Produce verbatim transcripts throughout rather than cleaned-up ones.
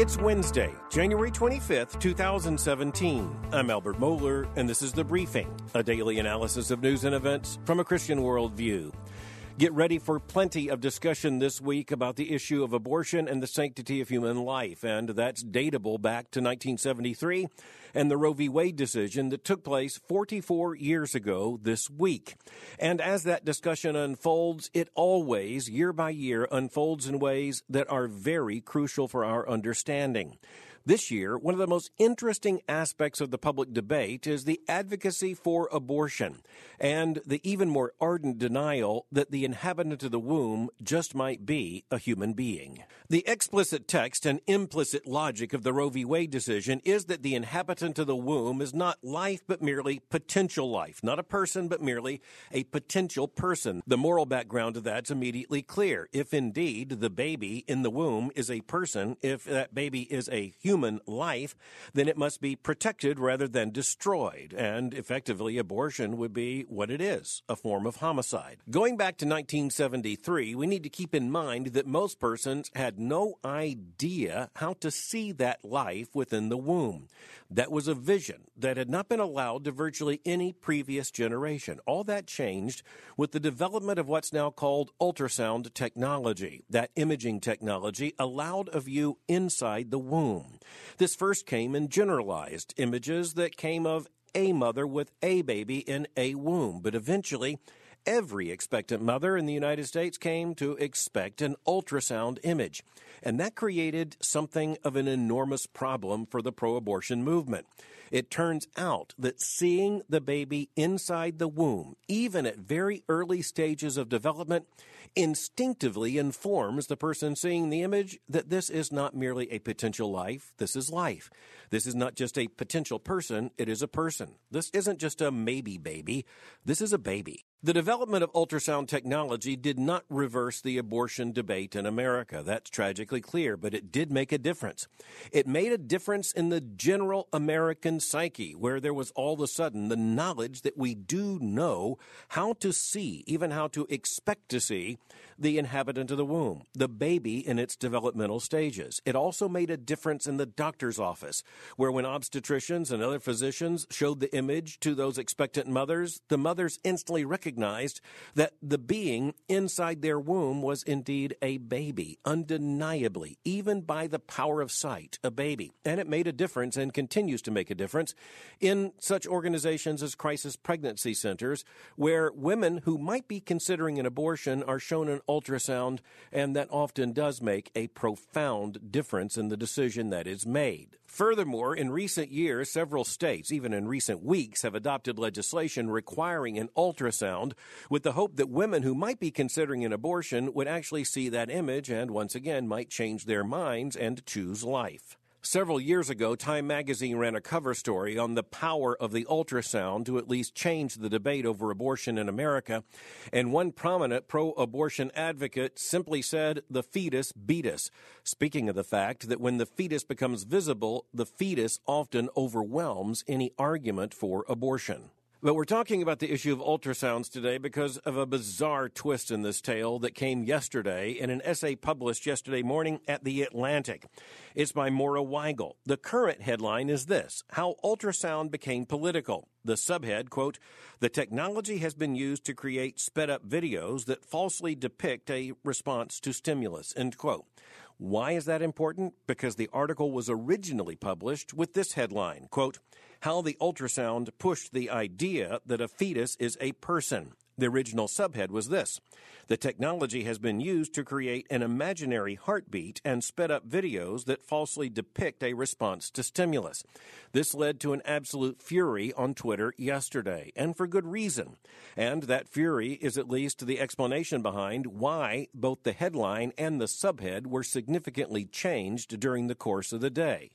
It's Wednesday, January twenty-fifth, twenty seventeen. I'm Albert Mohler, and this is The Briefing, a daily analysis of news and events from a Christian worldview. Get ready for plenty of discussion this week about the issue of abortion and the sanctity of human life, and that's datable back to nineteen seventy-three and the Roe v. Wade decision that took place forty-four years ago this week. And as that discussion unfolds, it always, year by year, unfolds in ways that are very crucial for our understanding. This year, one of the most interesting aspects of the public debate is the advocacy for abortion and the even more ardent denial that the inhabitant of the womb just might be a human being. The explicit text and implicit logic of the Roe v. Wade decision is that the inhabitant of the womb is not life but merely potential life, not a person but merely a potential person. The moral background to that's immediately clear. If indeed the baby in the womb is a person, if that baby is a human human life, then it must be protected rather than destroyed, and effectively abortion would be what it is, a form of homicide. Going back to nineteen seventy-three, we need to keep in mind that most persons had no idea how to see that life within the womb. That was a vision that had not been allowed to virtually any previous generation. All that changed with the development of what's now called ultrasound technology. That imaging technology allowed a view inside the womb. This first came in generalized images that came of a mother with a baby in a womb, but eventually every expectant mother in the United States came to expect an ultrasound image, and that created something of an enormous problem for the pro-abortion movement. It turns out that seeing the baby inside the womb, even at very early stages of development, instinctively informs the person seeing the image that this is not merely a potential life, this is life. This is not just a potential person, it is a person. This isn't just a maybe baby, this is a baby. The development of ultrasound technology did not reverse the abortion debate in America. That's tragically clear, but it did make a difference. It made a difference in the general American psyche, where there was all of a sudden the knowledge that we do know how to see, even how to expect to see, the inhabitant of the womb, the baby in its developmental stages. It also made a difference in the doctor's office, where when obstetricians and other physicians showed the image to those expectant mothers, the mothers instantly recognized recognized that the being inside their womb was indeed a baby, undeniably, even by the power of sight, a baby. And it made a difference and continues to make a difference in such organizations as crisis pregnancy centers, where women who might be considering an abortion are shown an ultrasound, and that often does make a profound difference in the decision that is made. Furthermore, in recent years, several states, even in recent weeks, have adopted legislation requiring an ultrasound with the hope that women who might be considering an abortion would actually see that image and, once again, might change their minds and choose life. Several years ago, Time magazine ran a cover story on the power of the ultrasound to at least change the debate over abortion in America, and one prominent pro-abortion advocate simply said, "The fetus beat us," speaking of the fact that when the fetus becomes visible, the fetus often overwhelms any argument for abortion. But we're talking about the issue of ultrasounds today because of a bizarre twist in this tale that came yesterday in an essay published yesterday morning at The Atlantic. It's by Maura Weigel. The current headline is this: How Ultrasound Became Political. The subhead, quote, "The technology has been used to create sped-up videos that falsely depict a response to stimulus," end quote. Why is that important? Because the article was originally published with this headline, quote, "How the ultrasound pushed the idea that a fetus is a person." The original subhead was this: "The technology has been used to create an imaginary heartbeat and sped up videos that falsely depict a response to stimulus." This led to an absolute fury on Twitter yesterday, and for good reason. And that fury is at least the explanation behind why both the headline and the subhead were significantly changed during the course of the day.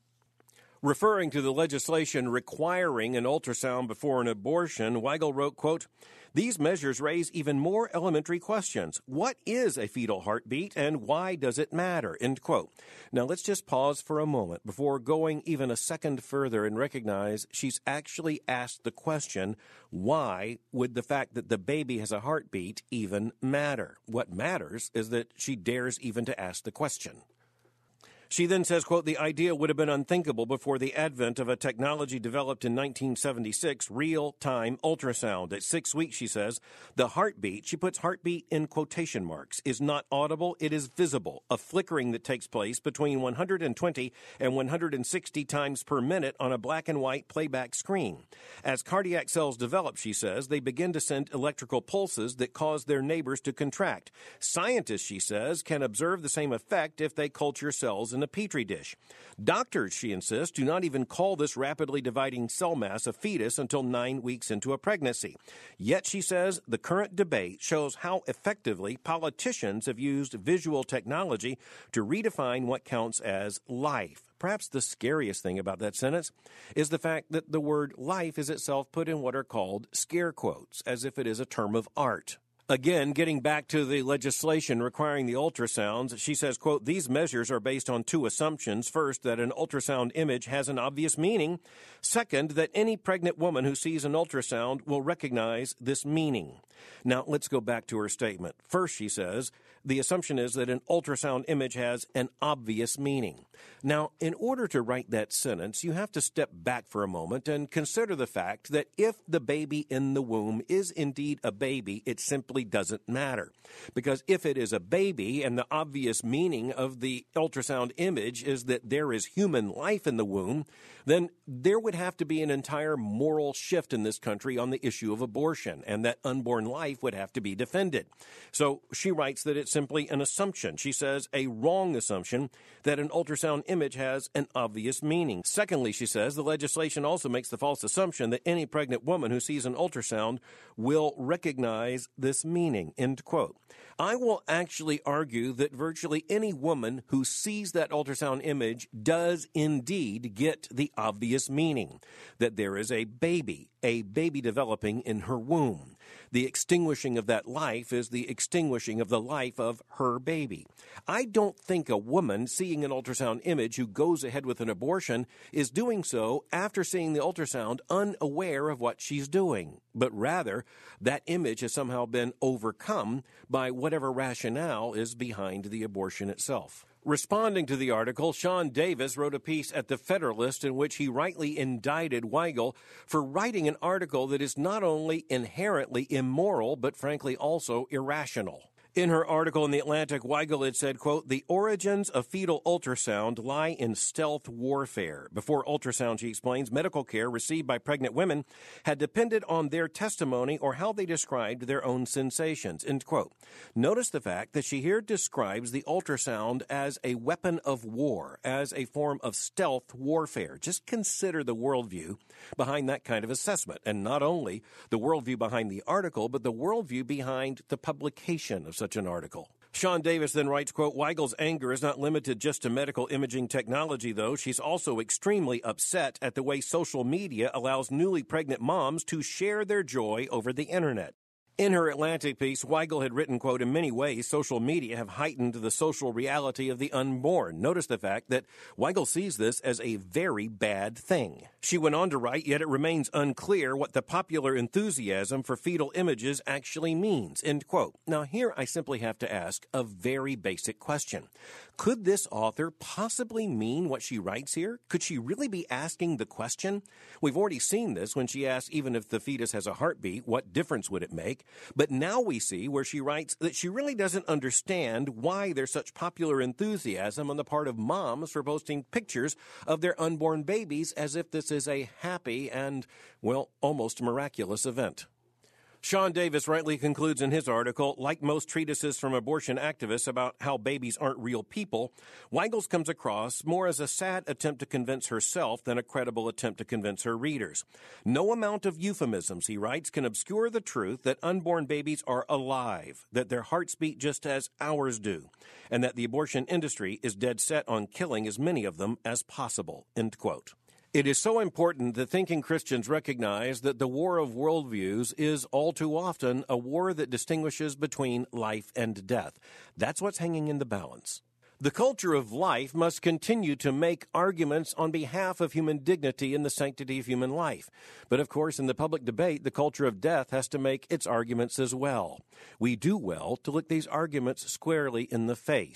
Referring to the legislation requiring an ultrasound before an abortion, Weigel wrote, quote, "These measures raise even more elementary questions. What is a fetal heartbeat and why does it matter?" End quote. Now let's just pause for a moment before going even a second further and recognize she's actually asked the question, why would the fact that the baby has a heartbeat even matter? What matters is that she dares even to ask the question. She then says, quote, the idea would have been unthinkable before the advent of a technology developed in nineteen seventy-six, real-time ultrasound. At six weeks, she says, the heartbeat, she puts heartbeat in quotation marks, is not audible, it is visible, a flickering that takes place between one hundred twenty and one hundred sixty times per minute on a black and white playback screen. As cardiac cells develop, she says, they begin to send electrical pulses that cause their neighbors to contract. Scientists, she says, can observe the same effect if they culture cells in a petri dish. Doctors, she insists, do not even call this rapidly dividing cell mass a fetus until nine weeks into a pregnancy. Yet, she says, the current debate shows how effectively politicians have used visual technology to redefine what counts as life. Perhaps the scariest thing about that sentence is the fact that the word life is itself put in what are called scare quotes, as if it is a term of art. Again, getting back to the legislation requiring the ultrasounds, she says, quote, these measures are based on two assumptions. First, that an ultrasound image has an obvious meaning. Second, that any pregnant woman who sees an ultrasound will recognize this meaning. Now, let's go back to her statement. First, she says, the assumption is that an ultrasound image has an obvious meaning. Now, in order to write that sentence, you have to step back for a moment and consider the fact that if the baby in the womb is indeed a baby, it simply doesn't matter. Because if it is a baby and the obvious meaning of the ultrasound image is that there is human life in the womb, then there would have to be an entire moral shift in this country on the issue of abortion, and that unborn life would have to be defended. So she writes that it's simply an assumption. She says a wrong assumption that an ultrasound image has an obvious meaning. Secondly, she says the legislation also makes the false assumption that any pregnant woman who sees an ultrasound will recognize this meaning, end quote. I will actually argue that virtually any woman who sees that ultrasound image does indeed get the obvious meaning, that there is a baby, a baby developing in her womb. The extinguishing of that life is the extinguishing of the life of her baby. I don't think a woman seeing an ultrasound image who goes ahead with an abortion is doing so after seeing the ultrasound unaware of what she's doing, but rather that image has somehow been overcome by whatever rationale is behind the abortion itself. Responding to the article, Sean Davis wrote a piece at The Federalist in which he rightly indicted Weigel for writing an article that is not only inherently immoral, but frankly also irrational. In her article in The Atlantic, Weigel had said, quote, the origins of fetal ultrasound lie in stealth warfare. Before ultrasound, she explains, medical care received by pregnant women had depended on their testimony or how they described their own sensations, end quote. Notice the fact that she here describes the ultrasound as a weapon of war, as a form of stealth warfare. Just consider the worldview behind that kind of assessment, and not only the worldview behind the article, but the worldview behind the publication of such an article. Sean Davis then writes, quote, Weigel's anger is not limited just to medical imaging technology, though. She's also extremely upset at the way social media allows newly pregnant moms to share their joy over the internet. In her Atlantic piece, Weigel had written, quote, in many ways, social media have heightened the social reality of the unborn. Notice the fact that Weigel sees this as a very bad thing. She went on to write, yet it remains unclear what the popular enthusiasm for fetal images actually means, end quote. Now, here I simply have to ask a very basic question. Could this author possibly mean what she writes here? Could she really be asking the question? We've already seen this when she asks, even if the fetus has a heartbeat, what difference would it make? But now we see where she writes that she really doesn't understand why there's such popular enthusiasm on the part of moms for posting pictures of their unborn babies as if this is a happy and, well, almost miraculous event. Sean Davis rightly concludes in his article, like most treatises from abortion activists about how babies aren't real people, Weigel's comes across more as a sad attempt to convince herself than a credible attempt to convince her readers. No amount of euphemisms, he writes, can obscure the truth that unborn babies are alive, that their hearts beat just as ours do, and that the abortion industry is dead set on killing as many of them as possible, end quote. It is so important that thinking Christians recognize that the war of worldviews is all too often a war that distinguishes between life and death. That's what's hanging in the balance. The culture of life must continue to make arguments on behalf of human dignity and the sanctity of human life. But of course, in the public debate, the culture of death has to make its arguments as well. We do well to look these arguments squarely in the face.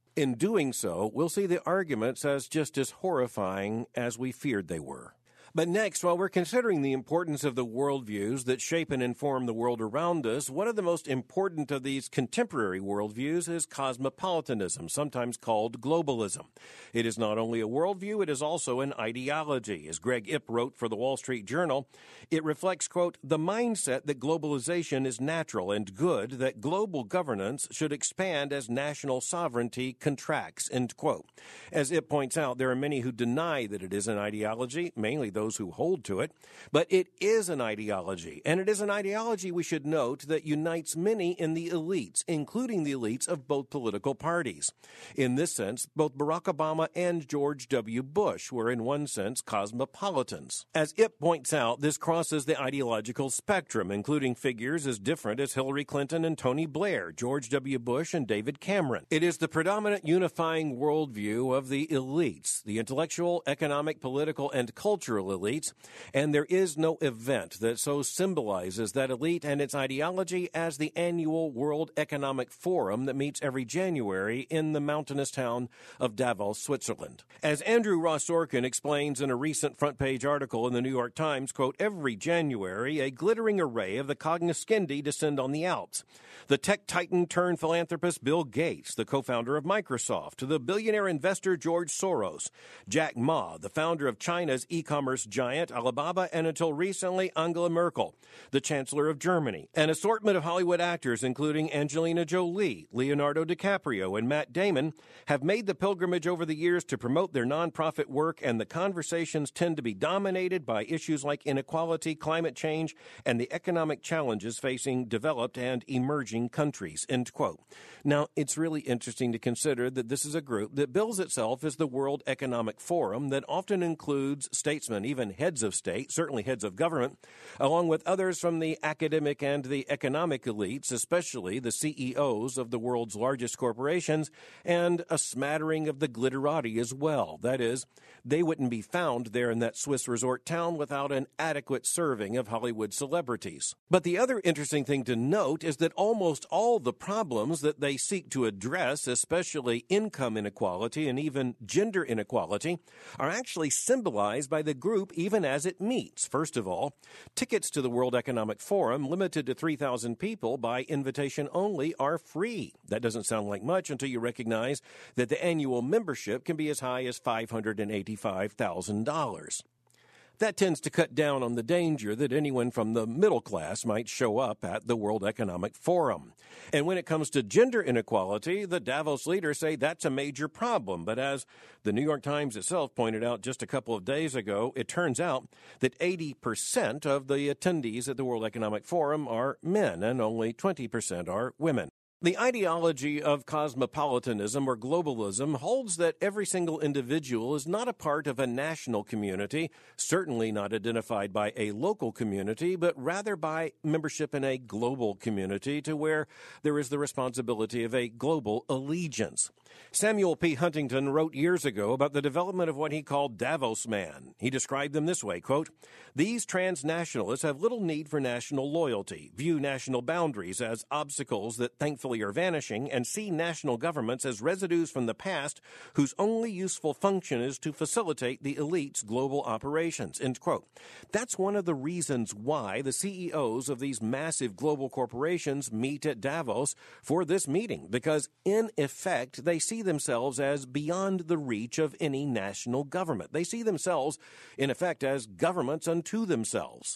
In doing so, we'll see the arguments as just as horrifying as we feared they were. But next, while we're considering the importance of the worldviews that shape and inform the world around us, one of the most important of these contemporary worldviews is cosmopolitanism, sometimes called globalism. It is not only a worldview, it is also an ideology. As Greg Ip wrote for the Wall Street Journal, it reflects, quote, the mindset that globalization is natural and good, that global governance should expand as national sovereignty contracts, end quote. As Ip points out, there are many who deny that it is an ideology, mainly those those who hold to it, but it is an ideology, and it is an ideology, we should note, that unites many in the elites, including the elites of both political parties. In this sense, both Barack Obama and George W. Bush were in one sense cosmopolitans. As Ip points out, this crosses the ideological spectrum, including figures as different as Hillary Clinton and Tony Blair, George W. Bush and David Cameron. It is the predominant unifying worldview of the elites, the intellectual, economic, political, and cultural elites, and there is no event that so symbolizes that elite and its ideology as the annual World Economic Forum that meets every January in the mountainous town of Davos, Switzerland. As Andrew Ross Sorkin explains in a recent front-page article in the New York Times, quote, every January, a glittering array of the cognoscendi descend on the Alps. The tech titan turned philanthropist Bill Gates, the co-founder of Microsoft, to the billionaire investor George Soros, Jack Ma, the founder of China's e-commerce giant Alibaba, and until recently Angela Merkel, the Chancellor of Germany. An assortment of Hollywood actors, including Angelina Jolie, Leonardo DiCaprio, and Matt Damon, have made the pilgrimage over the years to promote their nonprofit work, and the conversations tend to be dominated by issues like inequality, climate change, and the economic challenges facing developed and emerging countries, end quote. Now, it's really interesting to consider that this is a group that bills itself as the World Economic Forum that often includes statesmen, even heads of state, certainly heads of government, along with others from the academic and the economic elites, especially the C E Os of the world's largest corporations, and a smattering of the glitterati as well. That is, they wouldn't be found there in that Swiss resort town without an adequate serving of Hollywood celebrities. But the other interesting thing to note is that almost all the problems that they seek to address, especially income inequality and even gender inequality, are actually symbolized by the group even as it meets. First of all, tickets to the World Economic Forum, limited to three thousand people by invitation only, are free. That doesn't sound like much until you recognize that the annual membership can be as high as five hundred eighty-five thousand dollars. That tends to cut down on the danger that anyone from the middle class might show up at the World Economic Forum. And when it comes to gender inequality, the Davos leaders say that's a major problem. But as the New York Times itself pointed out just a couple of days ago, it turns out that eighty percent of the attendees at the World Economic Forum are men and only twenty percent are women. The ideology of cosmopolitanism or globalism holds that every single individual is not a part of a national community, certainly not identified by a local community, but rather by membership in a global community to where there is the responsibility of a global allegiance. Samuel P. Huntington wrote years ago about the development of what he called Davos Man. He described them this way, quote, "These transnationalists have little need for national loyalty, view national boundaries as obstacles that thankfully are vanishing, and see national governments as residues from the past whose only useful function is to facilitate the elite's global operations," end quote. That's one of the reasons why the C E Os of these massive global corporations meet at Davos for this meeting, because in effect, they see themselves as beyond the reach of any national government. They see themselves, in effect, as governments unto themselves.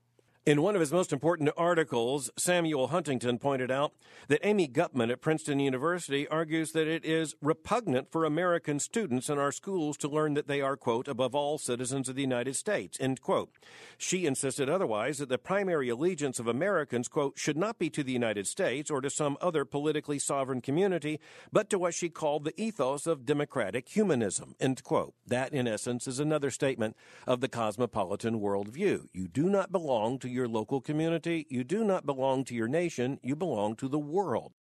In one of his most important articles, Samuel Huntington pointed out that Amy Gutman at Princeton University argues that it is repugnant for American students in our schools to learn that they are, quote, above all citizens of the United States, end quote. She insisted otherwise, that the primary allegiance of Americans, quote, should not be to the United States or to some other politically sovereign community, but to what she called the ethos of democratic humanism, end quote. That, in essence, is another statement of the cosmopolitan worldview. You do not belong to your local community. You do not belong to your nation. You belong to the world.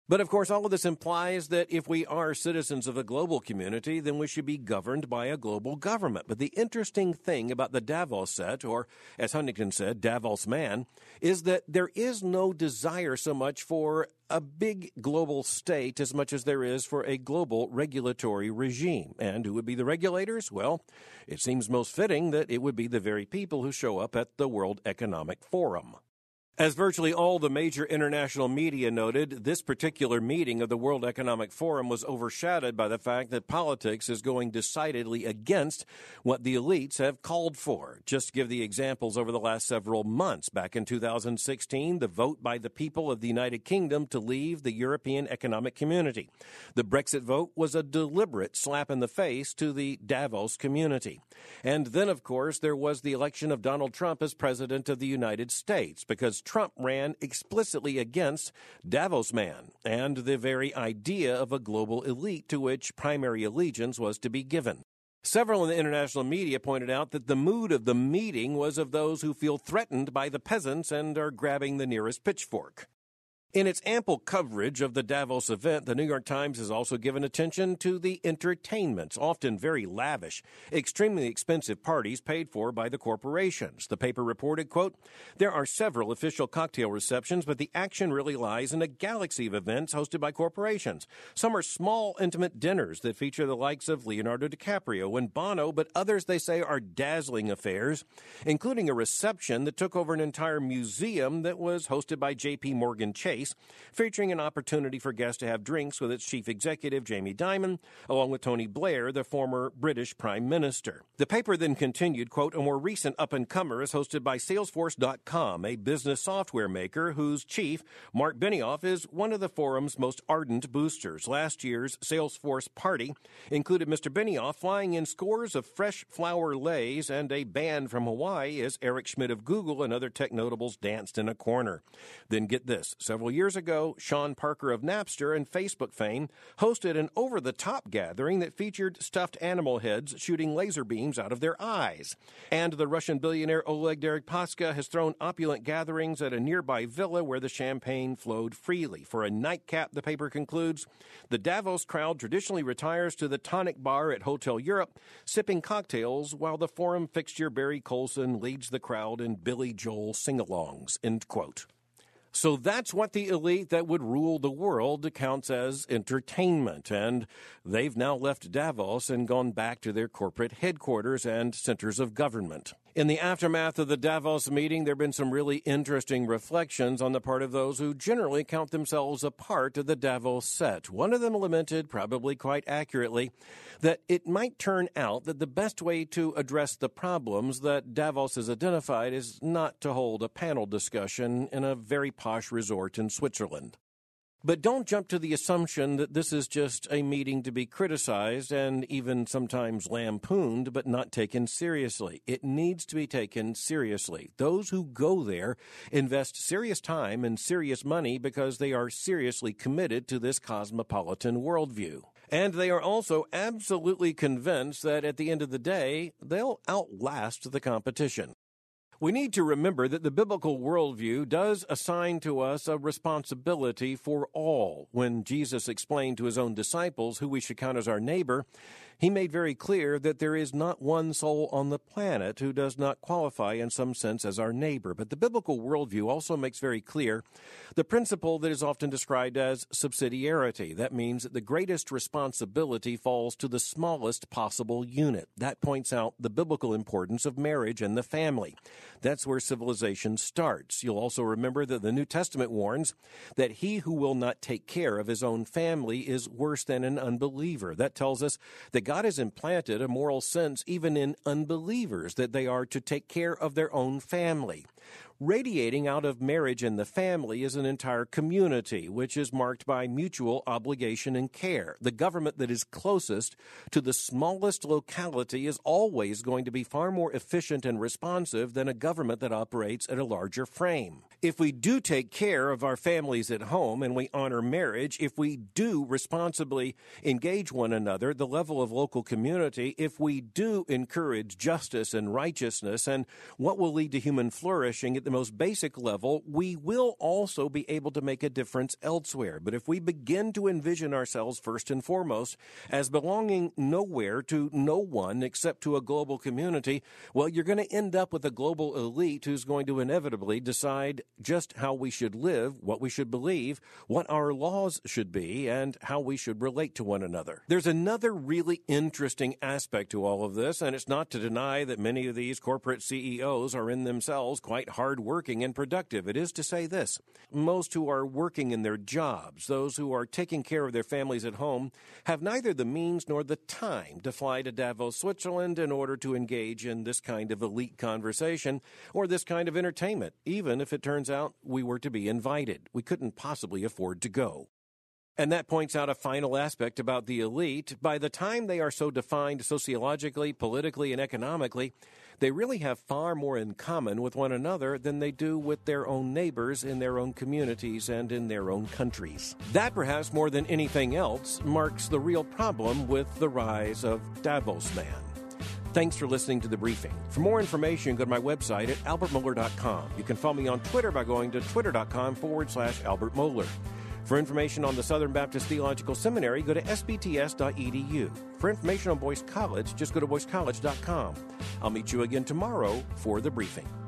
But of course, all of this implies that if we are citizens of a global community, then we should be governed by a global government. But the interesting thing about the Davos set, or as Huntington said, Davos man, is that there is no desire so much for a big global state as much as there is for a global regulatory regime. And who would be the regulators? Well, it seems most fitting that it would be the very people who show up at the World Economic Forum. As virtually all the major international media noted, this particular meeting of the World Economic Forum was overshadowed by the fact that politics is going decidedly against what the elites have called for. Just to give the examples over the last several months, back in two thousand sixteen, the vote by the people of the United Kingdom to leave the European Economic Community. The Brexit vote was a deliberate slap in the face to the Davos community. And then, of course, there was the election of Donald Trump as president of the United States, because Trump ran explicitly against Davos man and the very idea of a global elite to which primary allegiance was to be given. Several in the international media pointed out that the mood of the meeting was of those who feel threatened by the peasants and are grabbing the nearest pitchfork. In its ample coverage of the Davos event, the New York Times has also given attention to the entertainments, often very lavish, extremely expensive parties paid for by the corporations. The paper reported, quote, "There are several official cocktail receptions, but the action really lies in a galaxy of events hosted by corporations. Some are small, intimate dinners that feature the likes of Leonardo DiCaprio and Bono, but others, they say, are dazzling affairs, including a reception that took over an entire museum that was hosted by J P Morgan Chase, featuring an opportunity for guests to have drinks with its chief executive, Jamie Dimon, along with Tony Blair, the former British Prime Minister." The paper then continued, quote, "A more recent up-and-comer is hosted by Salesforce dot com, a business software maker whose chief, Mark Benioff, is one of the forum's most ardent boosters. Last year's Salesforce party included Mister Benioff flying in scores of fresh flower leis, and a band from Hawaii as Eric Schmidt of Google and other tech notables danced in a corner. Then get this, several years ago, Sean Parker of Napster and Facebook fame hosted an over-the-top gathering that featured stuffed animal heads shooting laser beams out of their eyes. And the Russian billionaire Oleg Deripaska has thrown opulent gatherings at a nearby villa where the champagne flowed freely. For a nightcap, the paper concludes, the Davos crowd traditionally retires to the tonic bar at Hotel Europe, sipping cocktails while the forum fixture Barry Colson leads the crowd in Billy Joel sing-alongs, end quote. So that's what the elite that would rule the world counts as entertainment. And they've now left Davos and gone back to their corporate headquarters and centers of government. In the aftermath of the Davos meeting, there have been some really interesting reflections on the part of those who generally count themselves a part of the Davos set. One of them lamented, probably quite accurately, that it might turn out that the best way to address the problems that Davos has identified is not to hold a panel discussion in a very posh resort in Switzerland. But don't jump to the assumption that this is just a meeting to be criticized and even sometimes lampooned, but not taken seriously. It needs to be taken seriously. Those who go there invest serious time and serious money because they are seriously committed to this cosmopolitan worldview. And they are also absolutely convinced that at the end of the day, they'll outlast the competition. We need to remember that the biblical worldview does assign to us a responsibility for all. When Jesus explained to his own disciples who we should count as our neighbor, he made very clear that there is not one soul on the planet who does not qualify in some sense as our neighbor. But the biblical worldview also makes very clear the principle that is often described as subsidiarity. That means that the greatest responsibility falls to the smallest possible unit. That points out the biblical importance of marriage and the family. That's where civilization starts. You'll also remember that the New Testament warns that he who will not take care of his own family is worse than an unbeliever. That tells us that God has implanted a moral sense even in unbelievers that they are to take care of their own family. Radiating out of marriage and the family is an entire community, which is marked by mutual obligation and care. The government that is closest to the smallest locality is always going to be far more efficient and responsive than a government that operates at a larger frame. If we do take care of our families at home and we honor marriage, if we do responsibly engage one another, the level of local community, if we do encourage justice and righteousness and what will lead to human flourishing, at the most basic level, we will also be able to make a difference elsewhere. But if we begin to envision ourselves first and foremost as belonging nowhere to no one except to a global community, well, you're going to end up with a global elite who's going to inevitably decide just how we should live, what we should believe, what our laws should be, and how we should relate to one another. There's another really interesting aspect to all of this, and it's not to deny that many of these corporate C E Os are in themselves quite hardworking and productive. It is to say this: most who are working in their jobs, those who are taking care of their families at home, have neither the means nor the time to fly to Davos, Switzerland in order to engage in this kind of elite conversation or this kind of entertainment, even if it turns out we were to be invited. We couldn't possibly afford to go. And that points out a final aspect about the elite. By the time they are so defined sociologically, politically, and economically, they really have far more in common with one another than they do with their own neighbors in their own communities and in their own countries. That, perhaps more than anything else, marks the real problem with the rise of Davos Man. Thanks for listening to The Briefing. For more information, go to my website at albert mohler dot com. You can follow me on Twitter by going to twitter.com forward slash Albert Mohler. For information on the Southern Baptist Theological Seminary, go to s b t s dot e d u. For information on Boyce College, just go to boyce college dot com. I'll meet you again tomorrow for The Briefing.